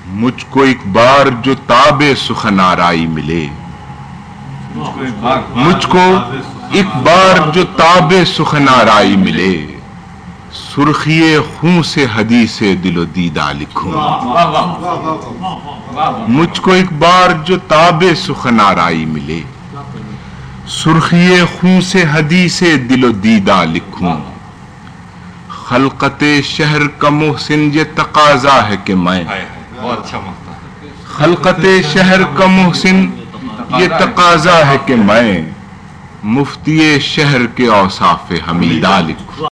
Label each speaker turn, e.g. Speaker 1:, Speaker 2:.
Speaker 1: मुझको एक बार जो ताबे सुखन आराई मिले, मुझको एक बार जो ताबे सुखन आराई मिले, सुर्खिए खूं से हदीसे दिलो दीदा लिखूं। मुझको एक बार जो ताबे सुखन आराई मिले, सुर्खिए खूं से हदीसे दिलो दीदा लिखूं। खलकते शहर का मोहसिन ये तकाजा है कि मैं, खलकते शहर का मोहसिन ये तकाजा है कि मैं मुफ्ती शहर के औसाफ हमीदा लिखूं।